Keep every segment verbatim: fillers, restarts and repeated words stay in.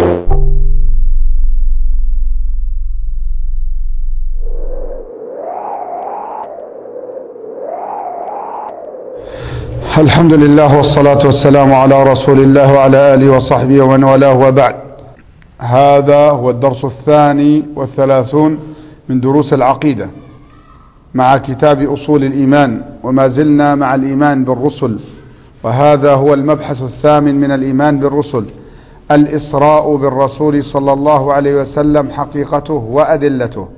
الحمد لله والصلاة والسلام على رسول الله وعلى آله وصحبه ومن والاه وبعد. هذا هو الدرس الثاني والثلاثون من دروس العقيدة مع كتاب أصول الإيمان، وما زلنا مع الإيمان بالرسل، وهذا هو المبحث الثامن من الإيمان بالرسل: الإسراء بالرسول صلى الله عليه وسلم، حقيقته وأدلته.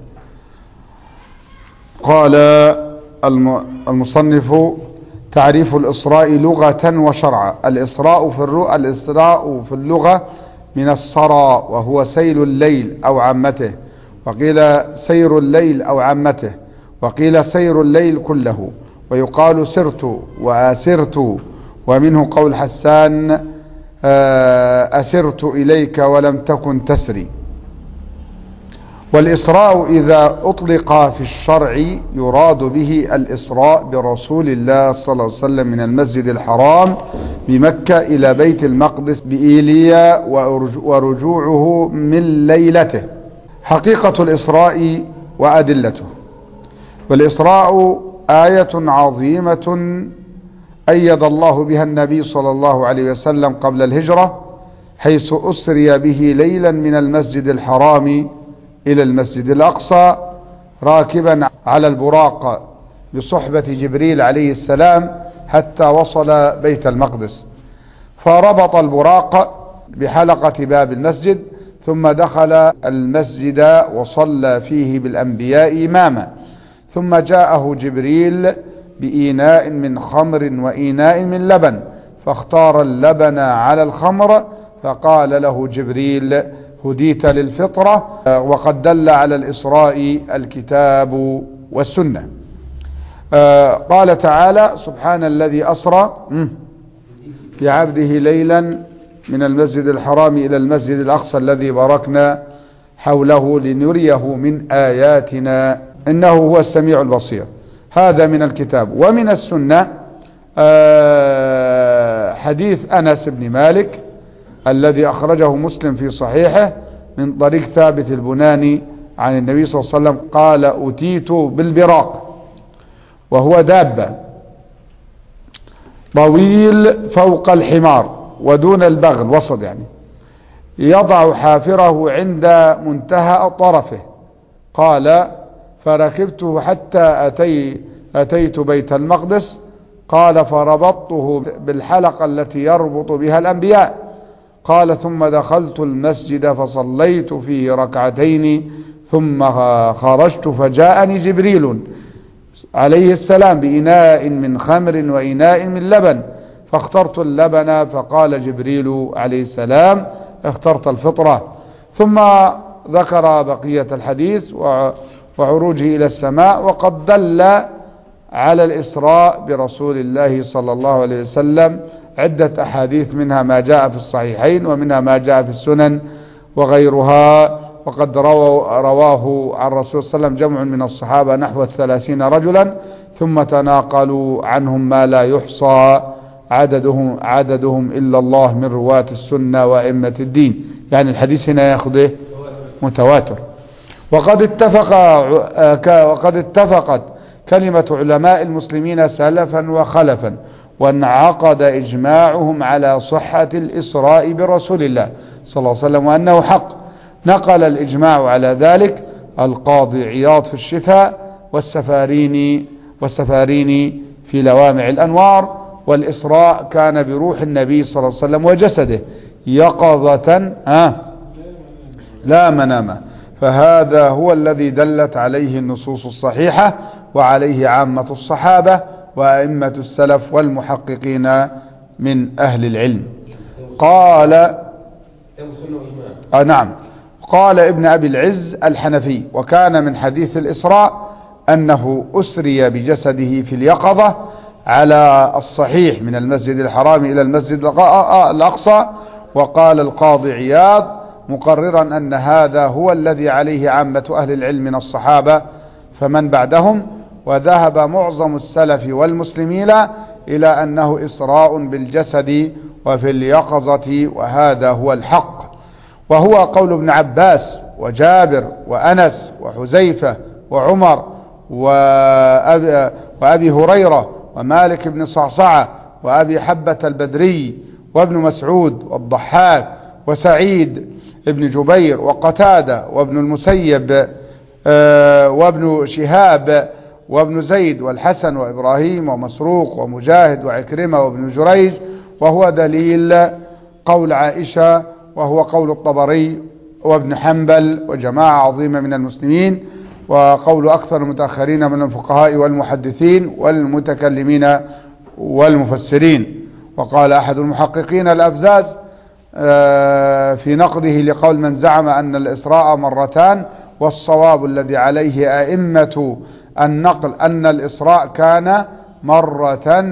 قال المصنف: تعريف الإسراء لغة وشرعا. الإسراء في الرؤى الإسراء في اللغة من السرى، وهو سيل الليل أو عامته، وقيل سير الليل أو عامته، وقيل سير الليل كله، ويقال سرت وآسرت. ومنه قول حسان: أسرت إليك ولم تكن تسري. والإسراء إذا أطلق في الشرع يراد به الإسراء برسول الله صلى الله عليه وسلم من المسجد الحرام بمكة إلى بيت المقدس بإيليا، ورجوعه من ليلته. حقيقة الإسراء وأدلته. والإسراء آية عظيمة أيد الله بها النبي صلى الله عليه وسلم قبل الهجرة، حيث أسري به ليلا من المسجد الحرام إلى المسجد الأقصى راكبا على البراق بصحبة جبريل عليه السلام حتى وصل بيت المقدس، فربط البراق بحلقة باب المسجد، ثم دخل المسجد وصلى فيه بالأنبياء إماما، ثم جاءه جبريل بإيناء من خمر وإيناء من لبن، فاختار اللبن على الخمر، فقال له جبريل: هديت للفطرة. وقد دل على الإسراء الكتاب والسنة. قال تعالى: سبحان الذي أسرى بعبده ليلا من المسجد الحرام إلى المسجد الأقصى الذي باركنا حوله لنريه من آياتنا إنه هو السميع البصير. هذا من الكتاب. ومن السنة حديث أنس بن مالك الذي أخرجه مسلم في صحيحه من طريق ثابت البناني عن النبي صلى الله عليه وسلم قال: أتيت بالبراق، وهو دابة طويل فوق الحمار ودون البغل، وسط يعني، يضع حافره عند منتهى طرفه. قال: فركبته حتى أتي أتيت بيت المقدس. قال: فربطته بالحلقة التي يربط بها الأنبياء. قال: ثم دخلت المسجد فصليت فيه ركعتين، ثم خرجت فجاءني جبريل عليه السلام بإناء من خمر وإناء من لبن، فاخترت اللبن، فقال جبريل عليه السلام: اخترت الفطرة. ثم ذكر بقية الحديث وعروجه إلى السماء. وقد دل على الإسراء برسول الله صلى الله عليه وسلم عدة أحاديث، منها ما جاء في الصحيحين، ومنها ما جاء في السنن وغيرها. وقد رواه, رواه عن الرسول صلى الله عليه وسلم جمع من الصحابة نحو الثلاثين رجلا، ثم تناقلوا عنهم ما لا يحصى عددهم, عددهم إلا الله من رواة السنة وأئمة الدين. يعني الحديث هنا يأخذه متواتر. وقد اتفق وقد اتفقت كلمة علماء المسلمين سلفا وخلفا، وانعقد إجماعهم على صحة الإسراء برسول الله صلى الله عليه وسلم وأنه حق. نقل الإجماع على ذلك القاضي عياض في الشفاء، والسفاريني والسفاريني في لوامع الأنوار. والإسراء كان بروح النبي صلى الله عليه وسلم وجسده يقظة آه لا منامة. فهذا هو الذي دلت عليه النصوص الصحيحة، وعليه عامة الصحابة وأئمة السلف والمحققين من أهل العلم. قال آه نعم قال ابن أبي العز الحنفي: وكان من حديث الإسراء أنه أسري بجسده في اليقظة على الصحيح من المسجد الحرام إلى المسجد الأقصى. وقال القاضي عياض مقررا أن هذا هو الذي عليه عامة أهل العلم من الصحابة فمن بعدهم، وذهب معظم السلف والمسلمين إلى أنه إسراء بالجسد وفي اليقظة، وهذا هو الحق. وهو قول ابن عباس وجابر وأنس وحذيفة وعمر وأبي, وأبي هريرة ومالك بن صعصعة وأبي حبة البدري وابن مسعود والضحاك وسعيد ابن جبير وقتادة وابن المسيب وابن شهاب وابن زيد والحسن وإبراهيم ومسروق ومجاهد وعكرمة وابن جريج، وهو دليل قول عائشة، وهو قول الطبري وابن حنبل وجماعة عظيمة من المسلمين، وقول أكثر المتأخرين من الفقهاء والمحدثين والمتكلمين والمفسرين. وقال أحد المحققين الأفزاز في نقده لقول من زعم أن الإسراء مرتان، والصواب الذي عليه أئمة النقل أن الإسراء كان مرة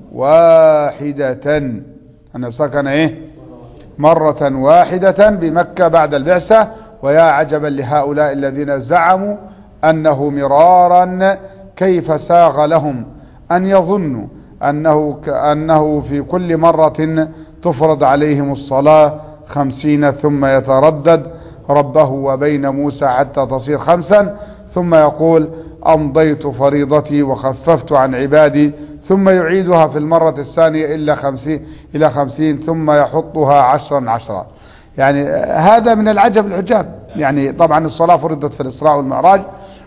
واحدة، أن الإسراء كان إيه؟ مرة واحدة بمكة بعد البعثة. ويا عجبا لهؤلاء الذين زعموا أنه مرارا، كيف ساغ لهم أن يظنوا أنه, أنه في كل مرة تفرض عليهم الصلاة خمسين ثم يتردد ربه وبين موسى حتى تصير خمسا، ثم يقول أمضيت فريضتي وخففت عن عبادي، ثم يعيدها في المرة الثانية إلا خمسين إلى خمسين ثم يحطها عشرا عشرا. يعني هذا من العجب العجاب. يعني طبعا الصلاة فرضت في الإسراء والمعراج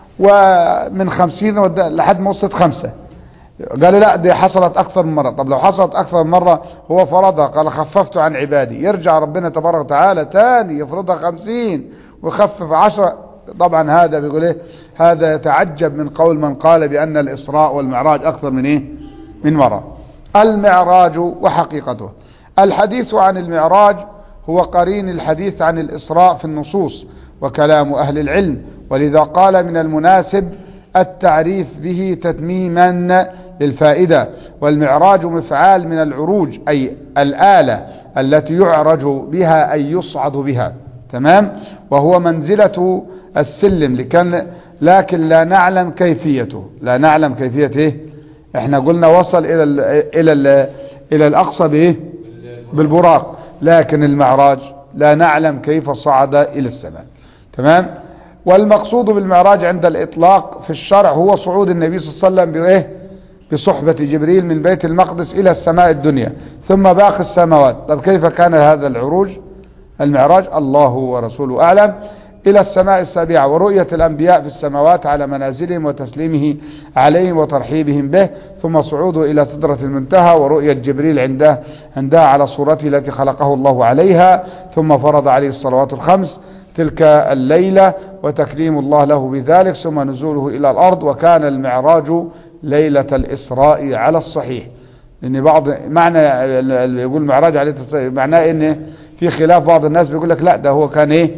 ومن خمسين لحد ما وصلت خمسة، قالوا لا دي حصلت أكثر من مرة. طب لو حصلت أكثر من مرة هو فرضها، قال خففت عن عبادي، يرجع ربنا تبارك وتعالى تاني يفرضها خمسين ويخفف عشرة. طبعا هذا بيقول ايه؟ هذا يتعجب من قول من قال بأن الإسراء والمعراج أكثر من ايه؟ من مرة. المعراج وحقيقته. الحديث عن المعراج هو قرين الحديث عن الإسراء في النصوص وكلام أهل العلم، ولذا قال من المناسب التعريف به تتميما للفائدة. والمعراج مفعال من العروج، أي الآلة التي يعرج بها أي يصعد بها، تمام. وهو منزلة السلم، لكن لكن لا نعلم كيفيته، لا نعلم كيفية ايه. احنا قلنا وصل الى ال الى ال الى الاقصى بايه؟ بالبراق، لكن المعراج لا نعلم كيف صعد الى السماء، تمام. والمقصود بالمعراج عند الاطلاق في الشرع هو صعود النبي صلى الله عليه وسلم بايه؟ بصحبة جبريل من بيت المقدس الى السماء الدنيا ثم باقي السماوات. طب كيف كان هذا العروج المعراج؟ الله ورسوله أعلم. إلى السماء السابعة ورؤية الأنبياء في السماوات على منازلهم وتسليمه عليهم وترحيبهم به، ثم صعوده إلى سدرة المنتهى ورؤية جبريل عنده عندها على صورته التي خلقه الله عليها، ثم فرض عليه الصلوات الخمس تلك الليلة وتكريم الله له بذلك، ثم نزوله إلى الأرض. وكان المعراج ليلة الإسراء على الصحيح، لأن بعض معنى يقول معراج عليه معناه إن في خلاف، بعض الناس بيقول لك لا ده هو كان ايه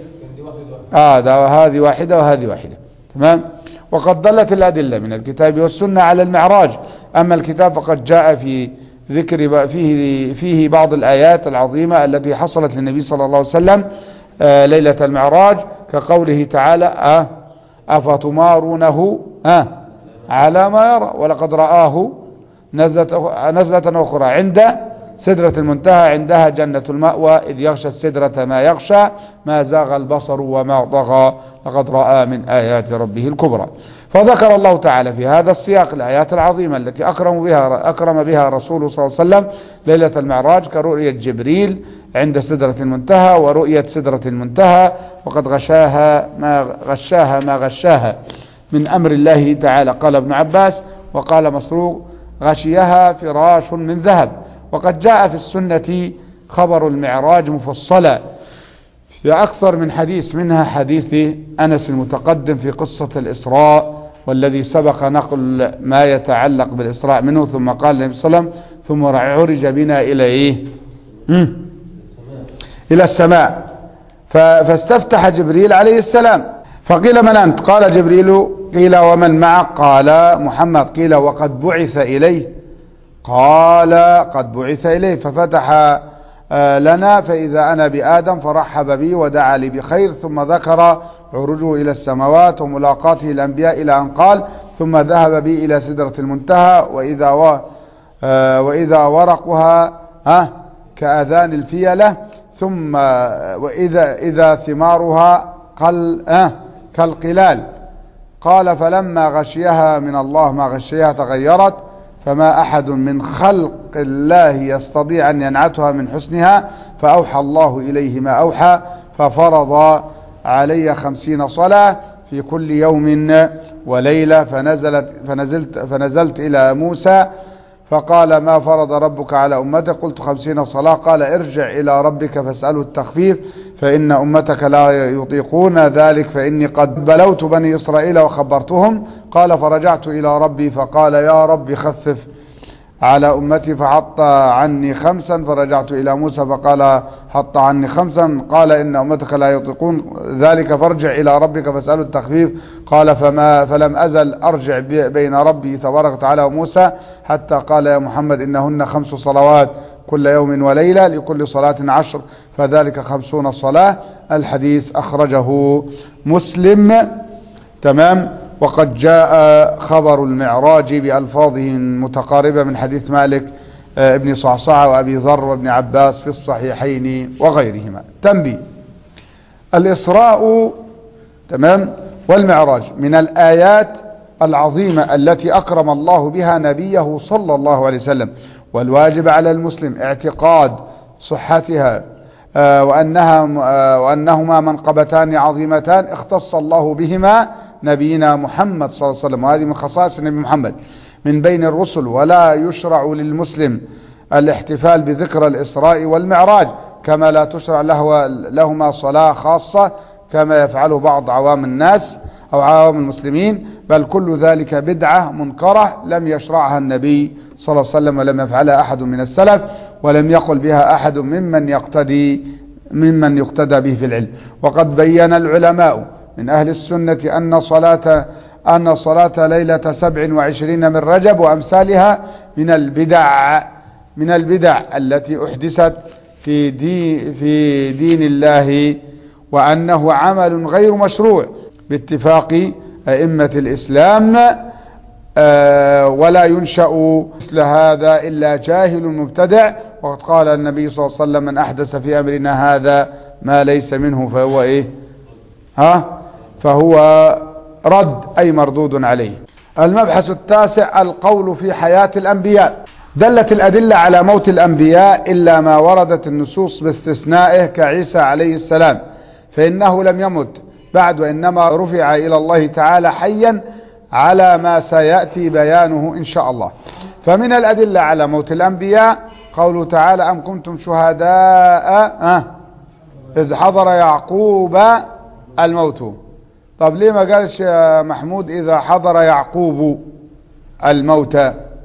اه ده هذه واحدة وهذه واحدة، تمام. وقد دلت الأدلة من الكتاب والسنة على المعراج. أما الكتاب فقد جاء في ذكر فيه فيه بعض الآيات العظيمة التي حصلت للنبي صلى الله عليه وسلم آه ليلة المعراج، كقوله تعالى آه أفتمارونه آه على ما يرى ولقد رآه نزلة, نزلة أخرى عند سدرة المنتهى عندها جنة المأوى إذ يغشى السدرة ما يغشى ما زاغ البصر وما طغى لقد رأى من آيات ربه الكبرى. فذكر الله تعالى في هذا السياق الآيات العظيمة التي أكرم بها أكرم بها رسوله صلى الله عليه وسلم ليلة المعراج، كرؤية جبريل عند سدرة المنتهى ورؤية سدرة المنتهى، وقد غشاها ما غشاها ما غشاها من أمر الله تعالى. قال ابن عباس وقال مسروق غشيها فراش من ذهب. وقد جاء في السنة خبر المعراج مفصلا في أكثر من حديث، منها حديث أنس المتقدم في قصة الإسراء والذي سبق نقل ما يتعلق بالإسراء منه. ثم قال النبي صلى الله عليه وسلم ثم عرج بنا إلى إيه؟ إلى السماء فاستفتح جبريل عليه السلام فقيل من أنت؟ قال جبريل. قيل ومن معك؟ قال محمد. قيل وقد بعث إليه؟ قال قد بعث إليه. ففتح لنا فإذا أنا بآدم فرحب بي ودعا لي بخير، ثم ذكر عروجه إلى السماوات وملاقاته الأنبياء إلى أن قال ثم ذهب بي إلى سدرة المنتهى وإذا و وإذا ورقها ها كأذان الفيلة ثم وإذا إذا ثمارها قل آه كالقلال. قال فلما غشيها من الله ما غشيها تغيرت، فما أحد من خلق الله يستطيع أن ينعتها من حسنها، فأوحى الله إليه ما أوحى، ففرض علي خمسين صلاة في كل يوم وليلة. فنزلت فنزلت فنزلت إلى موسى فقال ما فرض ربك على أمتك؟ قلت خمسين صلاة. قال ارجع إلى ربك فاسأله التخفيف فإن أمتك لا يطيقون ذلك، فإني قد بلوت بني إسرائيل وخبرتهم. قال فرجعت إلى ربي فقال يا رب خفف على أمتي، فحط عني خمسا. فرجعت إلى موسى فقال حط عني خمسا. قال إن أمتك لا يطيقون ذلك فارجع إلى ربك فاسأله التخفيف. قال فما فلم أزل أرجع بين ربي تبارك وتعالى وموسى حتى قال يا محمد إنهن خمس صلوات كل يوم وليلة لكل صلاة عشر، فذلك خمسون صلاة. الحديث أخرجه مسلم. تمام. وقد جاء خبر المعراج بألفاظه متقاربة من حديث مالك ابن صعصعة وأبي ذر وابن عباس في الصحيحين وغيرهما. تنبيه: الإسراء تمام والمعراج من الآيات العظيمة التي أكرم الله بها نبيه صلى الله عليه وسلم، والواجب على المسلم اعتقاد صحتها وأنها وأنهما منقبتان عظيمتان اختص الله بهما نبينا محمد صلى الله عليه وسلم، وهذه من خصائص النبي محمد من بين الرسل. ولا يشرع للمسلم الاحتفال بذكرى الإسراء والمعراج، كما لا تشرع له لهما صلاة خاصة كما يفعله بعض عوام الناس أو عوام المسلمين، بل كل ذلك بدعة منكرة لم يشرعها النبي صلى الله عليه وسلم ولم يفعلها أحد من السلف، ولم يقل بها أحد ممن يقتدي ممن يقتدى به في العلم. وقد بين العلماء من أهل السنة أن صلاة أن صلاة ليلة سبع وعشرين من رجب وأمثالها من البدع من البدع التي أحدثت في دين في دين الله، وأنه عمل غير مشروع باتفاق أئمة الإسلام، آه ولا ينشأ مثل هذا إلا جاهل مبتدع. وقد قال النبي صلى الله عليه وسلم من أحدث في أمرنا هذا ما ليس منه فهو إيه ها فهو رد أي مردود عليه. المبحث التاسع: القول في حياة الأنبياء. دلت الأدلة على موت الأنبياء إلا ما وردت النصوص باستثنائه كعيسى عليه السلام، فإنه لم يمت بعد، وإنما رفع إلى الله تعالى حيا على ما سيأتي بيانه إن شاء الله. فمن الأدلة على موت الأنبياء قوله تعالى أم كنتم شهداء أه إذ حضر يعقوب الموت. طب ليه ما قالش يا محمود إذا حضر يعقوب الموت؟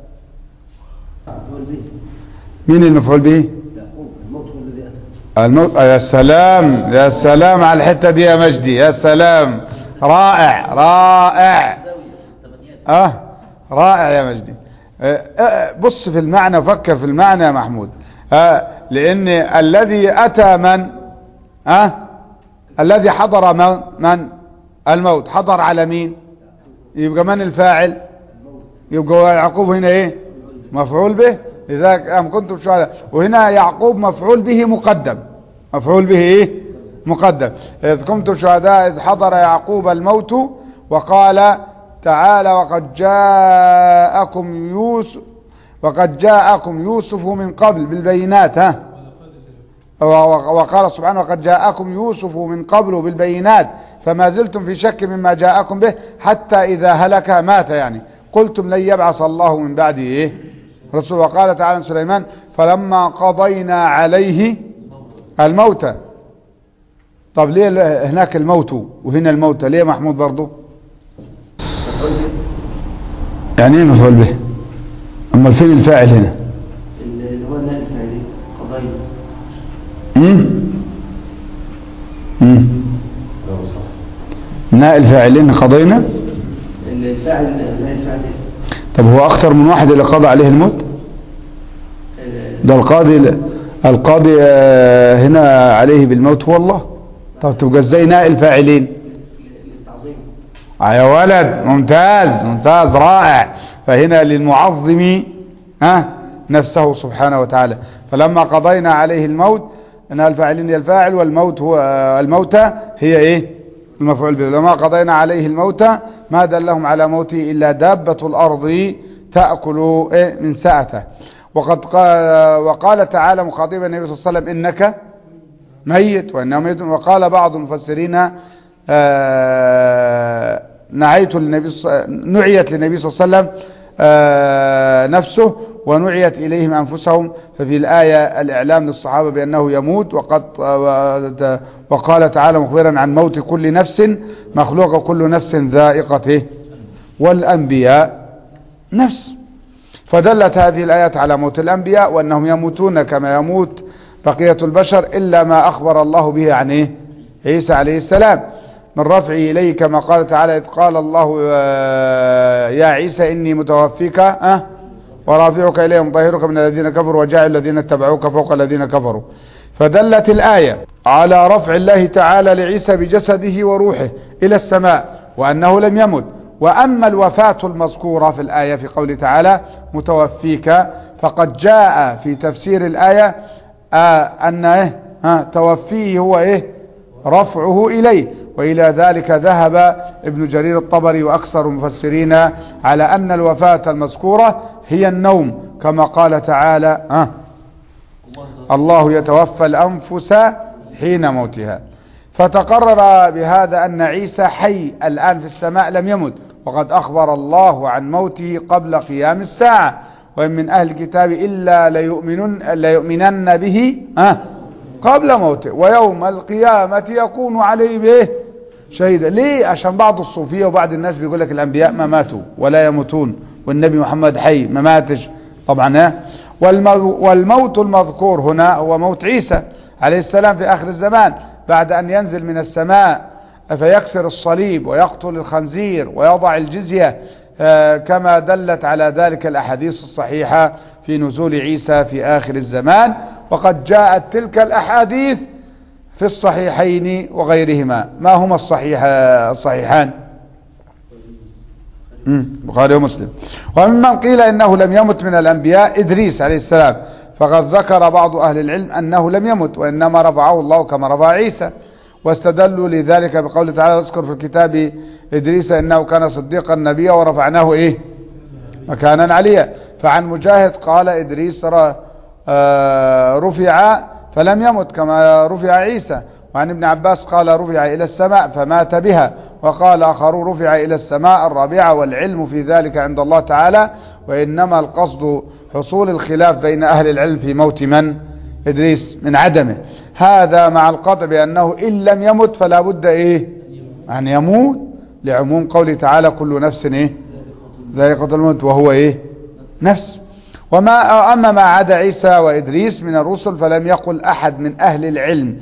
مين المفعول به؟ الموت. يا سلام يا سلام على الحتة دي يا مجدي، يا سلام، رائع رائع اه رائع يا مجدي. آه بص في المعنى، فكر في المعنى يا محمود. آه لأن الذي أتى من آه الذي حضر من, من الموت حضر على مين؟ يبقى من الفاعل؟ يبقى يعقوب هنا ايه؟ مفعول به. لذلك أم كنتم شهداء، وهنا يعقوب مفعول به مقدم، مفعول به ايه؟ مقدم. إذ كنتم شهداء إذ حضر يعقوب الموت، وقال تعالى وقد جاءكم يوسف وقد جاءكم يوسف من قبل بالبينات ها وقال سبحانه وقد جاءكم يوسف من قبل بالبينات فما زلتم في شك مما جاءكم به حتى إذا هلك مات، يعني قلتم لن يبعث الله من بعده ايه رسول. وقال تعالى سليمان فلما قضينا عليه الموت. طب ليه هناك الموت وهنا الموت؟ ليه محمود برضو؟ يعني ايه مفعول به؟ اما فين الفاعل هنا؟ اللي هو النائب الفاعلي قضينا. امم امم نائب الفاعلين قضينا. الفاعل النائب الفاعل. طب هو اكثر من واحد اللي قضى عليه الموت؟ ده القاضي القاضي هنا عليه بالموت هو الله. طب تبقى ازاي نائب الفاعلين؟ يا ولد ممتاز ممتاز رائع. فهنا للمعظم ها نفسه سبحانه وتعالى. فلما قضينا عليه الموت إن الفاعلين هي الفاعل، والموت هو الموتى هي إيه المفعول به. لما قضينا عليه الموت ما دلهم على موته إلا دابة الأرض تأكل إيه من سأته. وقد قال, وقال تعالى مخاطبا النبي صلى الله عليه وسلم إنك ميت وإنه ميت. وقال بعض المفسرين آه نعيت للنبي نعيت للنبي صلى الله عليه وسلم آه نفسه ونعيت إليهم أنفسهم. ففي الآية الإعلام للصحابة بأنه يموت. وقد وقال تعالى مخبرا عن موت كل نفس مخلوق كل نفس ذائقته والأنبياء نفس. فدلت هذه الآيات على موت الأنبياء وأنهم يموتون كما يموت بقية البشر إلا ما أخبر الله به عن إيه؟ عيسى عليه السلام من رفعه إليه كما قال تعالى إذ قال الله يا عيسى إني متوفيك أه ورافعك إليه مطهرك من الذين كفروا وجاعل الذين اتبعوك فوق الذين كفروا. فدلت الآية على رفع الله تعالى لعيسى بجسده وروحه إلى السماء وأنه لم يمت. وأما الوفاة المذكورة في الآية في قوله تعالى متوفيك فقد جاء في تفسير الآية آه أن إيه آه توفيه هو إيه رفعه إليه. وإلى ذلك ذهب ابن جرير الطبري وأكثر المفسرين على أن الوفاة المذكورة هي النوم كما قال تعالى آه الله يتوفى الأنفس حين موتها. فتقرر بهذا أن عيسى حي الآن في السماء لم يمت. وقد أخبر الله عن موته قبل قيام الساعة وإن من أهل الكتاب إلا ليؤمنن, ليؤمنن به آه قبل موته ويوم القيامة يكون عليه به شهيدا. ليه؟ عشان بعض الصوفية وبعض الناس بيقول لك الأنبياء ما ماتوا ولا يموتون والنبي محمد حي ما ماتش طبعا. ها والموت المذكور هنا هو موت عيسى عليه السلام في آخر الزمان بعد أن ينزل من السماء فيكسر الصليب ويقتل الخنزير ويضع الجزية كما دلت على ذلك الأحاديث الصحيحة في نزول عيسى في آخر الزمان. وقد جاءت تلك الأحاديث في الصحيحين وغيرهما. ما هما الصحيح الصحيحان؟ بخاري ومسلم. وممن قيل إنه لم يمت من الأنبياء إدريس عليه السلام فقد ذكر بعض أهل العلم أنه لم يمت وإنما رفعه الله كما رفع عيسى. واستدلوا لذلك بقول تعالى واذكر في الكتاب إدريس إنه كان صديقا نبيا ورفعناه إيه مكانا عليا. فعن مجاهد قال إدريس رفع فلم يمت كما رفع عيسى. وعن ابن عباس قال رفع إلى السماء فمات بها. وقال آخرون رفع إلى السماء الرابعة والعلم في ذلك عند الله تعالى. وإنما القصد حصول الخلاف بين أهل العلم في موت من إدريس من عدمه. هذا مع القطع بأنه إن لم يمت فلا بد إيه أن يموت لعموم قوله تعالى كل نفس إيه ذائقة الموت وهو إيه نفس. وما أما ما عدا عيسى وإدريس من الرسل فلم يقل أحد من أهل العلم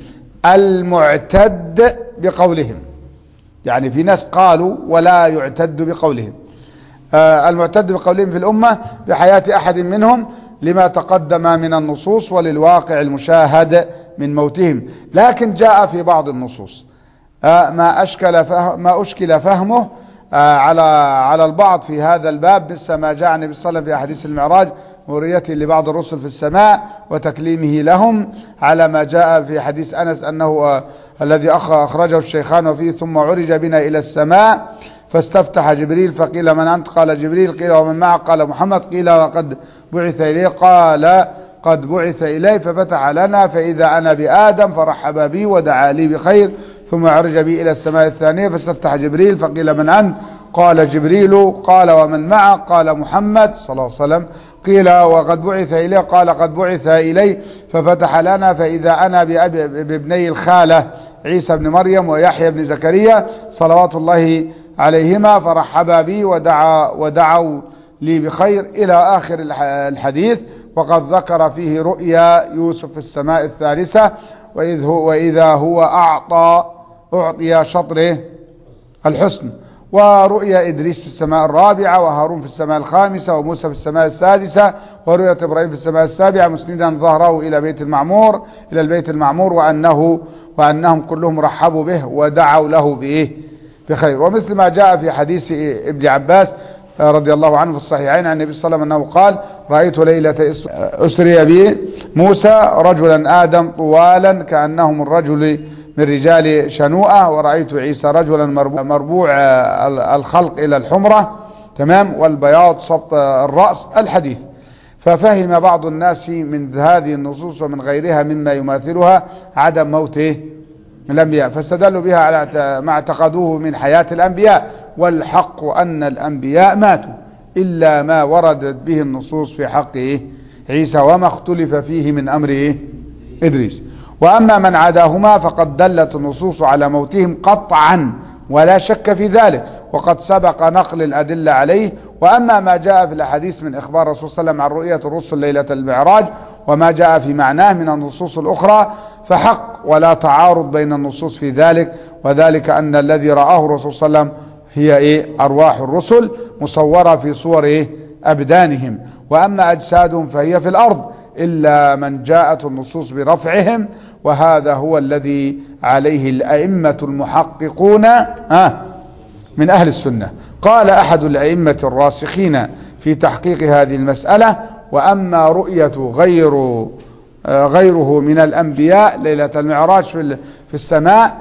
المعتد بقولهم. يعني في ناس قالوا ولا يعتد بقولهم. آه المعتد بقولهم في الأمة بحياة أحد منهم لما تقدم من النصوص وللواقع المشاهد من موتهم. لكن جاء في بعض النصوص آه ما أشكل فهم ما أشكل فهمه آه على على البعض في هذا الباب مثل ما جاء النبي صلى الله عليه وسلم في حديث المعراج ورؤيته لبعض الرسل في السماء وتكليمه لهم على ما جاء في حديث أنس أنه آه الذي أخرجه الشيخان وفيه ثم عرج بنا إلى السماء فاستفتح جبريل فقيل من أنت قال جبريل قيل ومن معك قال محمد قيل وقد بعث إليه قال قد بعث إليه ففتح لنا فإذا أنا بآدم فرحب بي ودعا لي بخير ثم عرج بي إلى السماء الثانية فاستفتح جبريل فقيل من أنت قال جبريل قال ومن معك قال محمد صلى الله عليه وسلم قيل وقد بعث إليه قال قد بعث إليه ففتح لنا فإذا أنا بابني الخالة عيسى بن مريم ويحيى بن زكريا صلوات الله عليهما فرحبا بي ودعا ودعوا لي بخير إلى آخر الحديث. وقد ذكر فيه رؤيا يوسف في السماء الثالثة وإذ هو وإذا هو أعطى أعطي شطره الحسن ورؤيا إدريس في السماء الرابعة وهارون في السماء الخامسة وموسى في السماء السادسة ورؤيا إبراهيم في السماء السابعة مسندا ظهره إلى بيت المعمور إلى البيت المعمور وأنه وأنهم كلهم رحبوا به ودعوا له بإيه بخير. ومثل ما جاء في حديث ابن عباس رضي الله عنه في الصحيحين عن النبي صلى الله عليه وسلم أنه قال: رأيت ليلة أسري بي موسى رجلا آدم طوالا كأنهم الرجل من رجال شنوءة، ورأيت عيسى رجلا مربوع الخلق إلى الحمرة تمام والبياض سبط الرأس الحديث. ففهم بعض الناس من هذه النصوص ومن غيرها مما يماثلها عدم موت الأنبياء، فاستدلوا بها على ما اعتقدوه من حياة الأنبياء، والحق أن الأنبياء ماتوا إلا ما وردت به النصوص في حق عيسى وما اختلف فيه من أمر إدريس. وأما من عداهما فقد دلت النصوص على موتهم قطعا ولا شك في ذلك، وقد سبق نقل الأدلة عليه. وأما ما جاء في الأحاديث من إخبار الرسول صلى الله عليه وسلم عن رؤية الرسل ليلة المعراج وما جاء في معناه من النصوص الأخرى فحق، ولا تعارض بين النصوص في ذلك، وذلك أن الذي رآه الرسول صلى الله عليه وسلم هي إيه؟ أرواح الرسل مصورة في صور إيه؟ أبدانهم، وأما أجسادهم فهي في الأرض إلا من جاءت النصوص برفعهم، وهذا هو الذي عليه الأئمة المحققون آه من أهل السنة. قال أحد الأئمة الراسخين في تحقيق هذه المسألة: وأما رؤية غير غيره من الأنبياء ليلة المعراج في السماء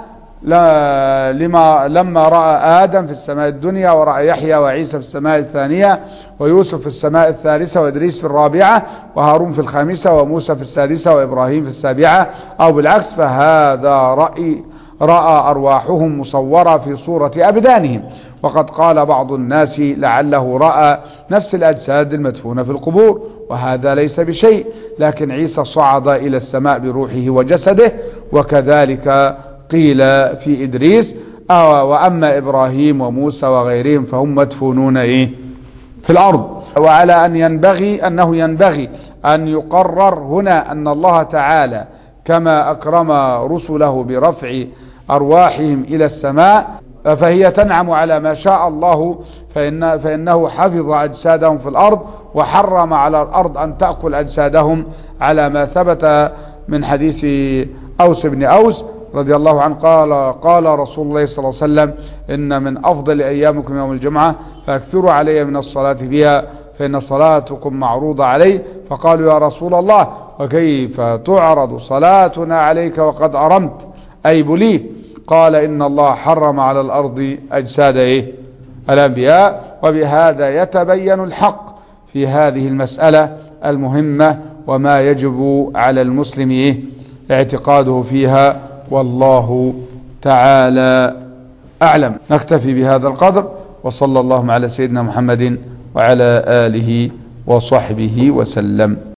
لما لما رأى آدم في السماء الدنيا، ورأى يحيى وعيسى في السماء الثانية، ويوسف في السماء الثالثة، وإدريس في الرابعة، وهارون في الخامسة، وموسى في السادسة، وإبراهيم في السابعة، أو بالعكس، فهذا رأي رأى أرواحهم مصورة في صورة أبدانهم. وقد قال بعض الناس لعله رأى نفس الأجساد المدفونة في القبور، وهذا ليس بشيء، لكن عيسى صعد إلى السماء بروحه وجسده، وكذلك قيل في إدريس. وأما إبراهيم وموسى وغيرهم فهم مدفونون إيه؟ في الأرض. وعلى أن ينبغي أنه ينبغي أن يقرر هنا أن الله تعالى كما أكرم رسله برفع أرواحهم إلى السماء فهي تنعم على ما شاء الله، فإن فإنه حفظ أجسادهم في الأرض وحرم على الأرض أن تأكل أجسادهم، على ما ثبت من حديث أوس بن أوس رضي الله عنه قال قال رسول الله صلى الله عليه وسلم: إن من أفضل أيامكم يوم الجمعة فاكثروا علي من الصلاة فيها فإن صلاتكم معروضة علي. فقالوا: يا رسول الله، وكيف تعرض صلاتنا عليك وقد أرمت أي بليت؟ قال: إن الله حرم على الأرض أجساد إيه؟ الأنبياء. وبهذا يتبين الحق في هذه المسألة المهمة وما يجب على المسلم إيه؟ اعتقاده فيها، والله تعالى أعلم. نكتفي بهذا القدر، وصلى الله على سيدنا محمد وعلى آله وصحبه وسلم.